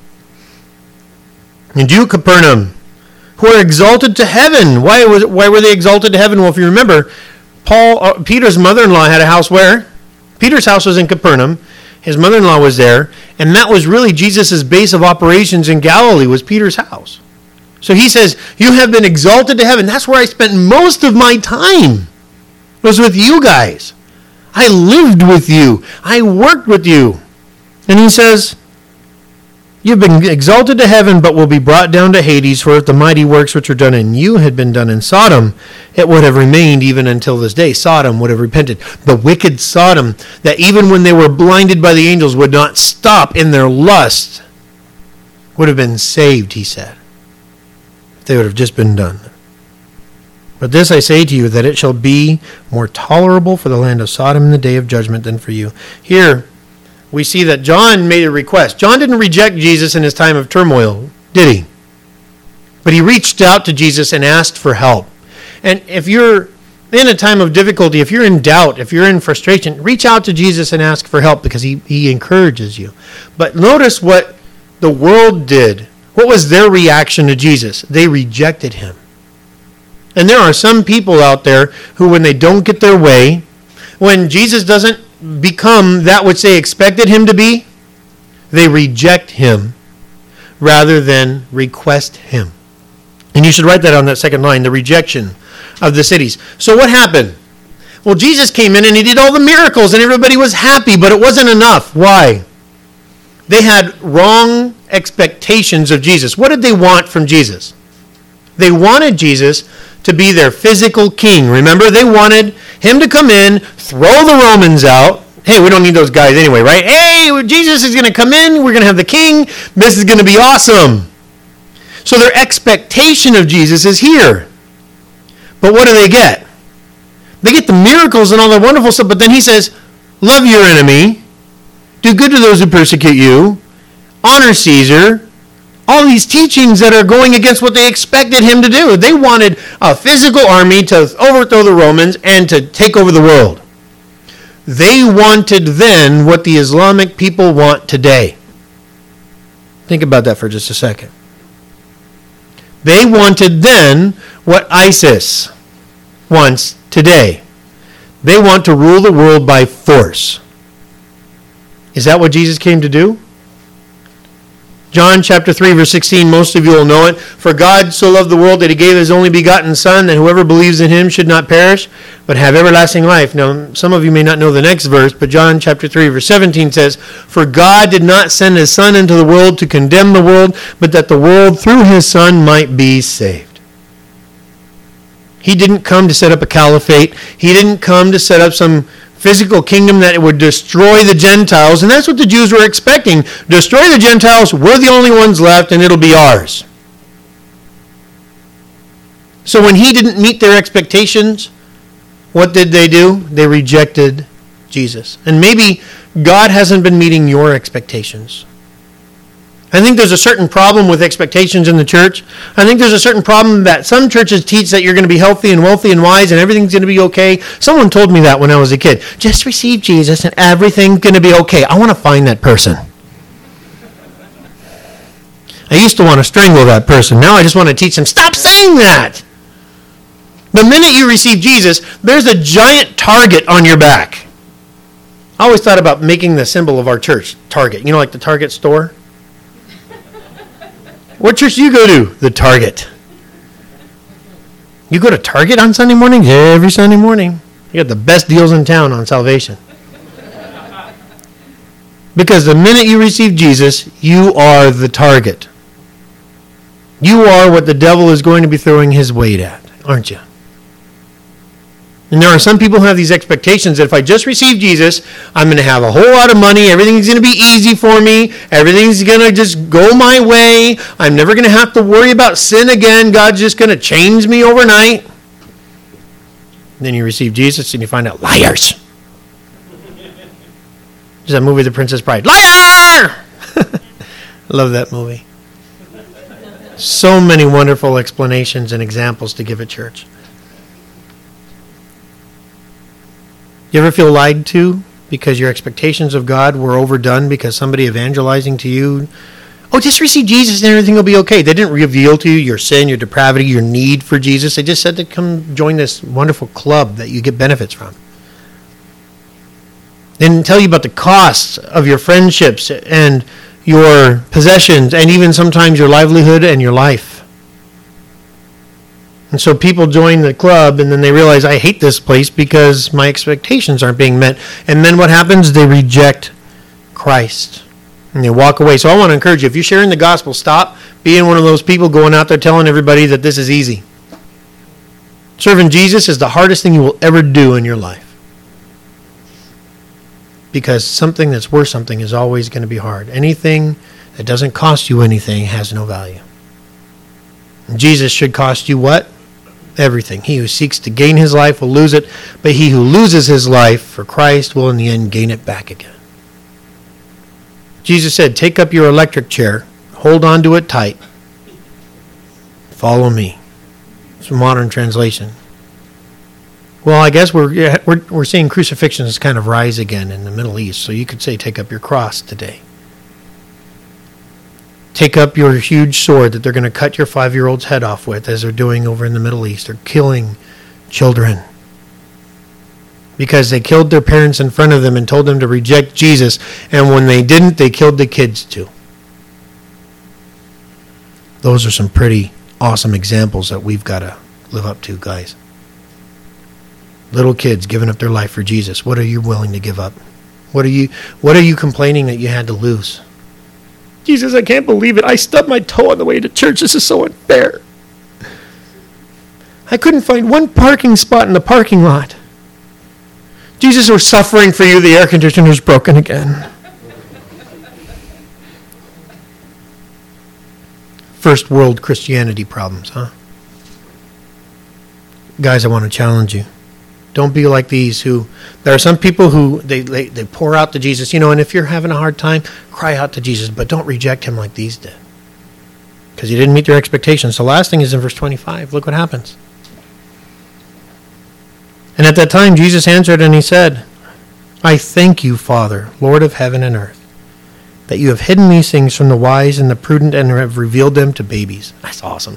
And you, Capernaum, who are exalted to heaven. Why were they exalted to heaven? Well, if you remember, Peter's mother-in-law had a house where? Peter's house was in Capernaum. His mother-in-law was there. And that was really Jesus' base of operations in Galilee, was Peter's house. So he says, you have been exalted to heaven. That's where I spent most of my time. It was with you guys. I lived with you. I worked with you. And he says, you've been exalted to heaven, but will be brought down to Hades. For if the mighty works which were done in you had been done in Sodom, it would have remained even until this day. Sodom would have repented. The wicked Sodom, that even when they were blinded by the angels would not stop in their lust, would have been saved, he said, if they would have just been done. But this I say to you, that it shall be more tolerable for the land of Sodom in the day of judgment than for you. Here we see that John made a request. John didn't reject Jesus in his time of turmoil, did he? But he reached out to Jesus and asked for help. And if you're in a time of difficulty, if you're in doubt, if you're in frustration, reach out to Jesus and ask for help, because he encourages you. But notice what the world did. What was their reaction to Jesus? They rejected him. And there are some people out there who, when they don't get their way, when Jesus doesn't become that which they expected him to be, they reject him rather than request him. And you should write that on that second line, the rejection of the cities. So what happened? Well, Jesus came in and he did all the miracles and everybody was happy, but it wasn't enough. Why? They had wrong expectations of Jesus. What did they want from Jesus? They wanted Jesus to be their physical king. Remember, they wanted him to come in, throw the Romans out. Hey, we don't need those guys anyway, right? Hey, Jesus is going to come in. We're going to have the king. This is going to be awesome. So their expectation of Jesus is here. But what do they get? They get the miracles and all the wonderful stuff, but then he says, love your enemy, do good to those who persecute you, honor Caesar. All these teachings that are going against what they expected him to do. They wanted a physical army to overthrow the Romans and to take over the world. They wanted then what the Islamic people want today. Think about that for just a second. They wanted then what ISIS wants today. They want to rule the world by force. Is that what Jesus came to do? John chapter 3, verse 16, most of you will know it. For God so loved the world that he gave his only begotten Son, that whoever believes in him should not perish, but have everlasting life. Now, some of you may not know the next verse, but John chapter 3, verse 17 says, For God did not send his Son into the world to condemn the world, but that the world through his Son might be saved. He didn't come to set up a caliphate. He didn't come to set up some physical kingdom that would destroy the Gentiles. And that's what the Jews were expecting. Destroy the Gentiles, we're the only ones left, and it'll be ours. So when he didn't meet their expectations, what did they do? They rejected Jesus. And maybe God hasn't been meeting your expectations. I think there's a certain problem with expectations in the church. I think there's a certain problem that some churches teach that you're going to be healthy and wealthy and wise and everything's going to be okay. Someone told me that when I was a kid. Just receive Jesus and everything's going to be okay. I want to find that person. I used to want to strangle that person. Now I just want to teach them, stop saying that. The minute you receive Jesus, there's a giant target on your back. I always thought about making the symbol of our church, Target. You know, like the Target store? What church do you go to? The Target. You go to Target on Sunday mornings? Every Sunday morning. You got the best deals in town on salvation. Because the minute you receive Jesus, you are the target. You are what the devil is going to be throwing his weight at, aren't you? And there are some people who have these expectations that if I just receive Jesus, I'm going to have a whole lot of money, everything's going to be easy for me, everything's going to just go my way, I'm never going to have to worry about sin again, God's just going to change me overnight. Then you receive Jesus and you find out, liars! There's that movie, The Princess Bride. Liar! I love that movie. So many wonderful explanations and examples to give at church. You ever feel lied to because your expectations of God were overdone because somebody evangelizing to you, oh, just receive Jesus and everything will be okay. They didn't reveal to you your sin, your depravity, your need for Jesus. They just said to come join this wonderful club that you get benefits from. They didn't tell you about the costs of your friendships and your possessions and even sometimes your livelihood and your life. And so people join the club and then they realize, I hate this place because my expectations aren't being met. And then what happens? They reject Christ and they walk away. So I want to encourage you, if you're sharing the gospel, stop being one of those people going out there telling everybody that this is easy. Serving Jesus is the hardest thing you will ever do in your life. Because something that's worth something is always going to be hard. Anything that doesn't cost you anything has no value. And Jesus should cost you what? Everything. He who seeks to gain his life will lose it, but he who loses his life for Christ will in the end gain it back again. Jesus said, take up your electric chair, hold on to it tight, follow me. It's a modern translation. Well, I guess we're seeing crucifixions kind of rise again in the Middle East, so you could say take up your cross today. Take up your huge sword that they're going to cut your 5-year-old's head off with, as they're doing over in the Middle East. They're killing children because they killed their parents in front of them and told them to reject Jesus. And when they didn't, they killed the kids too. Those are some pretty awesome examples that we've got to live up to, guys. Little kids giving up their life for Jesus. What are you willing to give up? What are you complaining that you had to lose? Jesus, I can't believe it. I stubbed my toe on the way to church. This is so unfair. I couldn't find one parking spot in the parking lot. Jesus, we're suffering for you. The air conditioner's broken again. First world Christianity problems, huh? Guys, I want to challenge you. Don't be like these there are some people who they pour out to Jesus, and if you're having a hard time, cry out to Jesus, but don't reject him like these did. Because he didn't meet their expectations. The last thing is in verse 25. Look what happens. And at that time, Jesus answered and he said, I thank you, Father, Lord of heaven and earth, that you have hidden these things from the wise and the prudent and have revealed them to babies. That's awesome.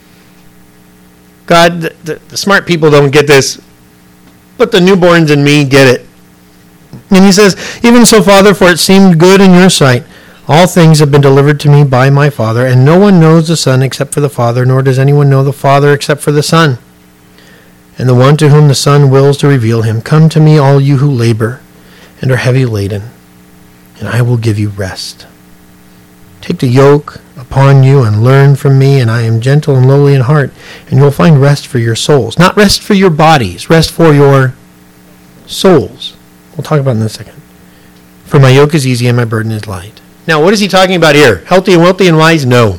God, the smart people don't get this, but the newborns in me get it. And he says, even so, Father, for it seemed good in your sight. All things have been delivered to me by my Father, and no one knows the Son except for the Father, nor does anyone know the Father except for the Son, and the one to whom the Son wills to reveal him. Come to me, all you who labor and are heavy laden, and I will give you rest. Take the yoke upon you and learn from me, and I am gentle and lowly in heart, and you'll find rest for your souls. Not rest for your bodies, rest for your souls. We'll talk about it in a second. For my yoke is easy and my burden is light. Now, what is he talking about here? Healthy and wealthy and wise? No.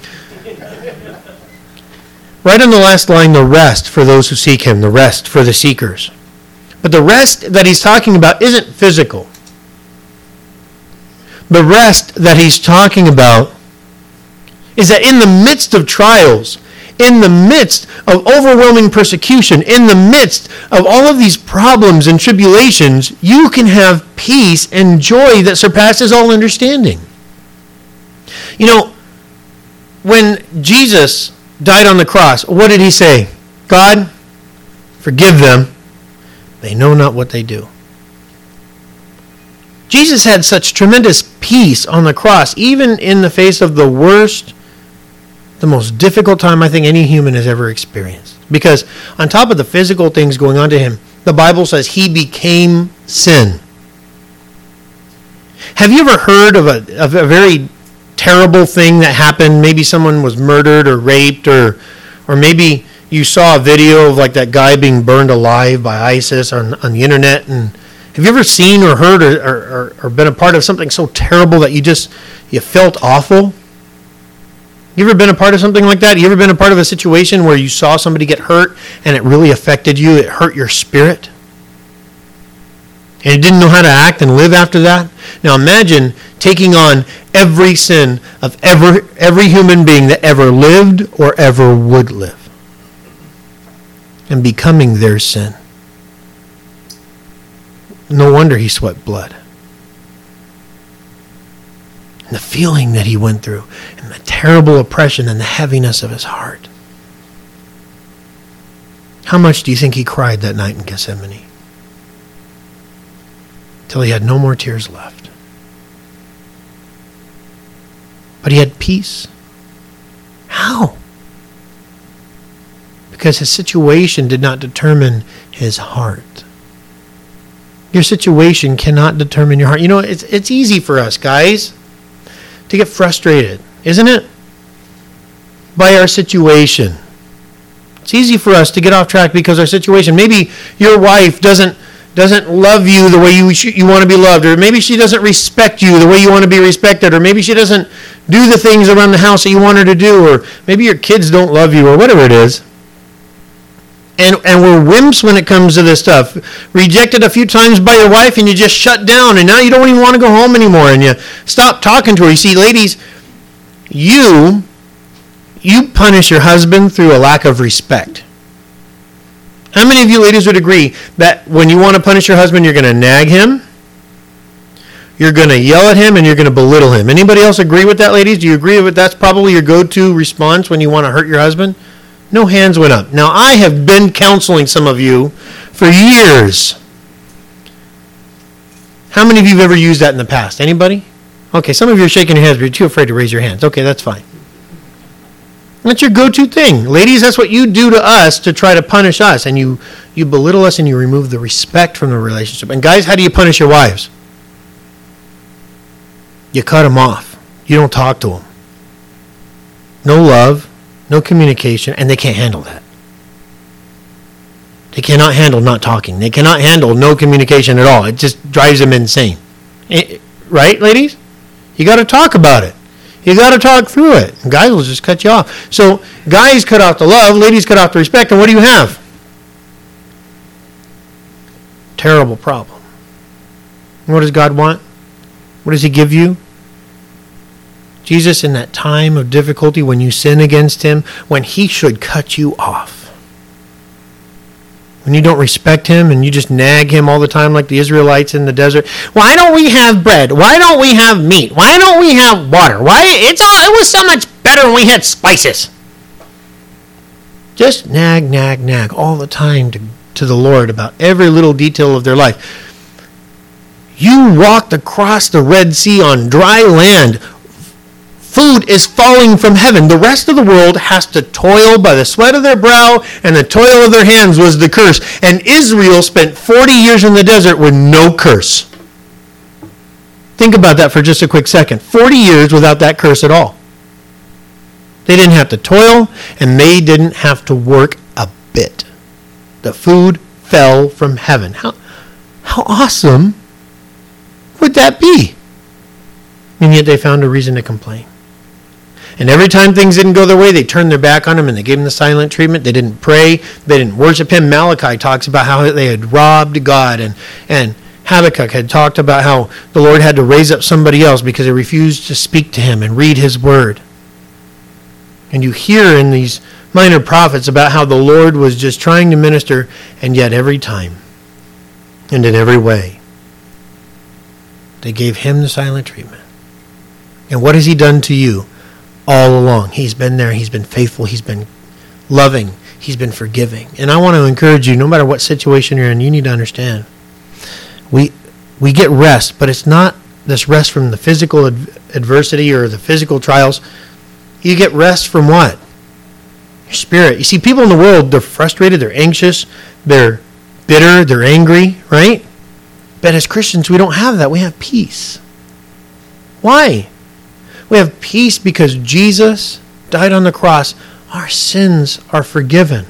Right on the last line, the rest for those who seek him, the rest for the seekers. But the rest that he's talking about isn't physical. The rest that he's talking about is that in the midst of trials, in the midst of overwhelming persecution, in the midst of all of these problems and tribulations, you can have peace and joy that surpasses all understanding. When Jesus died on the cross, what did he say? God, forgive them. They know not what they do. Jesus had such tremendous peace on the cross, even in the face of the worst, the most difficult time I think any human has ever experienced. Because on top of the physical things going on to him, the Bible says he became sin. Have you ever heard of a very terrible thing that happened? Maybe someone was murdered or raped, or maybe you saw a video of like that guy being burned alive by ISIS on the internet. And have you ever seen or heard or been a part of something so terrible that you felt awful? You ever been a part of something like that? You ever been a part of a situation where you saw somebody get hurt and it really affected you? It hurt your spirit? And you didn't know how to act and live after that? Now imagine taking on every sin of every human being that ever lived or ever would live, and becoming their sin. No wonder he sweat blood. And the feeling that he went through, and the terrible oppression and the heaviness of his heart. How much do you think he cried that night in Gethsemane? Till he had no more tears left. But he had peace. How? Because his situation did not determine his heart. Your situation cannot determine your heart. It's easy for us, guys, to get frustrated, isn't it? By our situation. It's easy for us to get off track because our situation. Maybe your wife doesn't love you the way you want to be loved, or maybe she doesn't respect you the way you want to be respected, or maybe she doesn't do the things around the house that you want her to do, or maybe your kids don't love you, or whatever it is. And we're wimps when it comes to this stuff. Rejected a few times by your wife and you just shut down, and now you don't even want to go home anymore, and you stop talking to her. You see, ladies, you punish your husband through a lack of respect. How many of you ladies would agree that when you want to punish your husband, you're going to nag him, you're going to yell at him, and you're going to belittle him? Anybody else agree with that, ladies? Do you agree with that's probably your go-to response when you want to hurt your husband? No hands went up. Now, I have been counseling some of you for years. How many of you have ever used that in the past? Anybody? Okay, some of you are shaking your heads, but you're too afraid to raise your hands. Okay, that's fine. That's your go-to thing. Ladies, that's what you do to us to try to punish us. And you belittle us and you remove the respect from the relationship. And guys, how do you punish your wives? You cut them off. You don't talk to them. No love, no communication, and they can't handle that. They cannot handle not talking. They cannot handle no communication at all. It just drives them insane. Right, ladies? You got to talk about it. You got to talk through it. Guys will just cut you off. So guys cut off the love, ladies cut off the respect, and what do you have? Terrible problem. And what does God want? What does he give you? Jesus, in that time of difficulty when you sin against him, when he should cut you off. When you don't respect him and you just nag him all the time like the Israelites in the desert. Why don't we have bread? Why don't we have meat? Why don't we have water? It was so much better when we had spices. Just nag all the time to the Lord about every little detail of their life. You walked across the Red Sea on dry land. Food is falling from heaven. The rest of the world has to toil by the sweat of their brow, and the toil of their hands was the curse. And Israel spent 40 years in the desert with no curse. Think about that for just a quick second. 40 years without that curse at all. They didn't have to toil, and they didn't have to work a bit. The food fell from heaven. How awesome would that be? And yet they found a reason to complain. And every time things didn't go their way, they turned their back on him and they gave him the silent treatment. They didn't pray. They didn't worship him. Malachi talks about how they had robbed God. And Habakkuk had talked about how the Lord had to raise up somebody else because they refused to speak to him and read his word. And you hear in these minor prophets about how the Lord was just trying to minister, and yet every time and in every way, they gave him the silent treatment. And what has he done to you? All along. He's been there. He's been faithful. He's been loving. He's been forgiving. And I want to encourage you, no matter what situation you're in, you need to understand. We get rest, but it's not this rest from the physical adversity or the physical trials. You get rest from what? Your spirit. You see, people in the world, they're frustrated, they're anxious, they're bitter, they're angry, right? But as Christians, we don't have that. We have peace. Why? We have peace because Jesus died on the cross. Our sins are forgiven.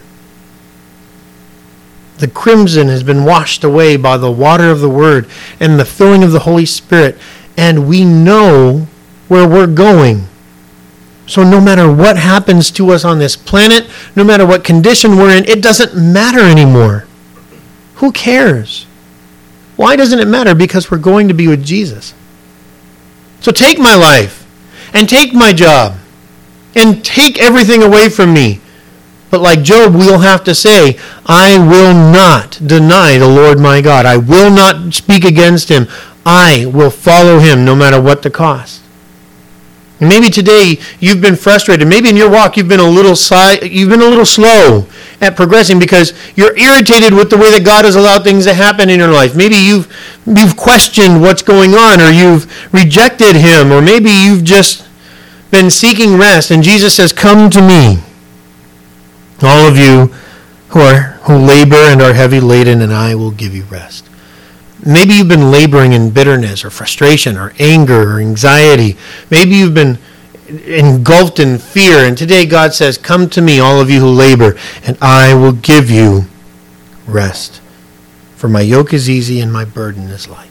The crimson has been washed away by the water of the Word and the filling of the Holy Spirit. And we know where we're going. So no matter what happens to us on this planet, no matter what condition we're in, it doesn't matter anymore. Who cares? Why doesn't it matter? Because we're going to be with Jesus. So take my life. And take my job. And take everything away from me. But like Job, we'll have to say, I will not deny the Lord my God. I will not speak against him. I will follow him no matter what the cost. And maybe today you've been frustrated. Maybe in your walk you've been a little slow at progressing because you're irritated with the way that God has allowed things to happen in your life. Maybe you've questioned what's going on, or you've rejected him, or maybe you've just been seeking rest. And Jesus says, "Come to me, all of you who labor and are heavy laden, and I will give you rest." Maybe you've been laboring in bitterness or frustration or anger or anxiety. Maybe you've been engulfed in fear. And today God says, "Come to me, all of you who labor, and I will give you rest. For my yoke is easy and my burden is light."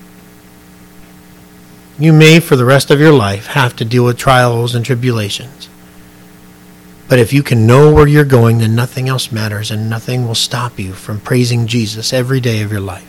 You may, for the rest of your life, have to deal with trials and tribulations. But if you can know where you're going, then nothing else matters, and nothing will stop you from praising Jesus every day of your life.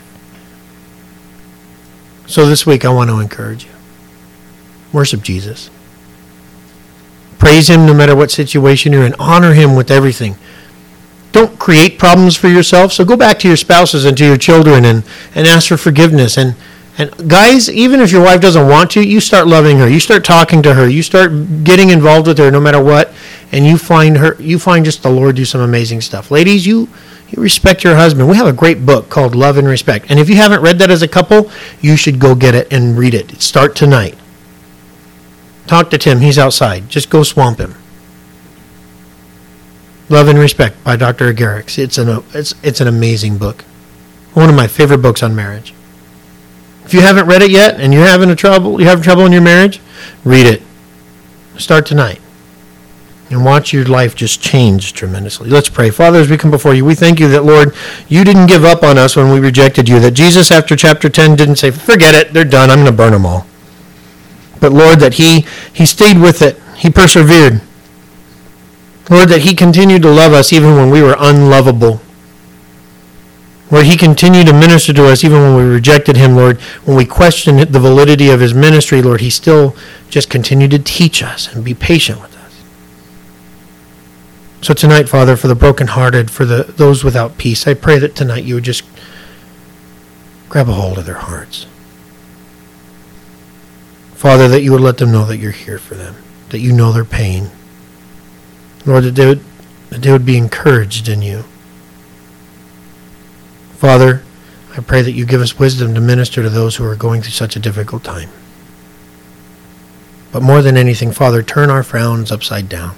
So this week I want to encourage you. Worship Jesus. Praise him no matter what situation you're in. Honor him with everything. Don't create problems for yourself. So go back to your spouses and to your children and ask for forgiveness. And guys, even if your wife doesn't want to, you start loving her. You start talking to her. You start getting involved with her no matter what. And you find just the Lord do some amazing stuff. Ladies, you respect your husband. We have a great book called Love and Respect. And if you haven't read that as a couple, you should go get it and read it. Start tonight. Talk to Tim. He's outside. Just go swamp him. Love and Respect by Dr. Garrix. It's an amazing book. One of my favorite books on marriage. If you haven't read it yet and you have trouble in your marriage, read it. Start tonight. And watch your life just change tremendously. Let's pray. Father, as we come before you, we thank you that, Lord, you didn't give up on us when we rejected you. That Jesus, after chapter 10, didn't say, forget it, they're done, I'm going to burn them all. But, Lord, that he stayed with it. He persevered. Lord, that he continued to love us even when we were unlovable. Lord, he continued to minister to us even when we rejected him, Lord. When we questioned the validity of his ministry, Lord, he still just continued to teach us and be patient with us. So tonight, Father, for the brokenhearted, for those without peace, I pray that tonight you would just grab a hold of their hearts. Father, that you would let them know that you're here for them, that you know their pain. Lord, that they would be encouraged in you. Father, I pray that you give us wisdom to minister to those who are going through such a difficult time. But more than anything, Father, turn our frowns upside down.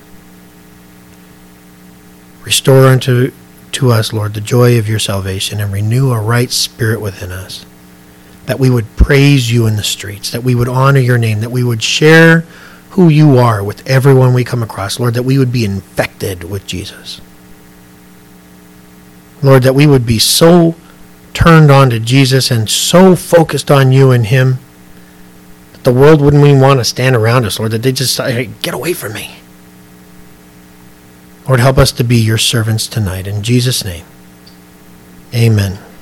Restore unto us, Lord, the joy of your salvation and renew a right spirit within us, that we would praise you in the streets, that we would honor your name, that we would share who you are with everyone we come across, Lord, that we would be infected with Jesus. Lord, that we would be so turned on to Jesus and so focused on you and him that the world wouldn't even want to stand around us, Lord, that they just say, hey, get away from me. Lord, help us to be your servants tonight. In Jesus' name, amen.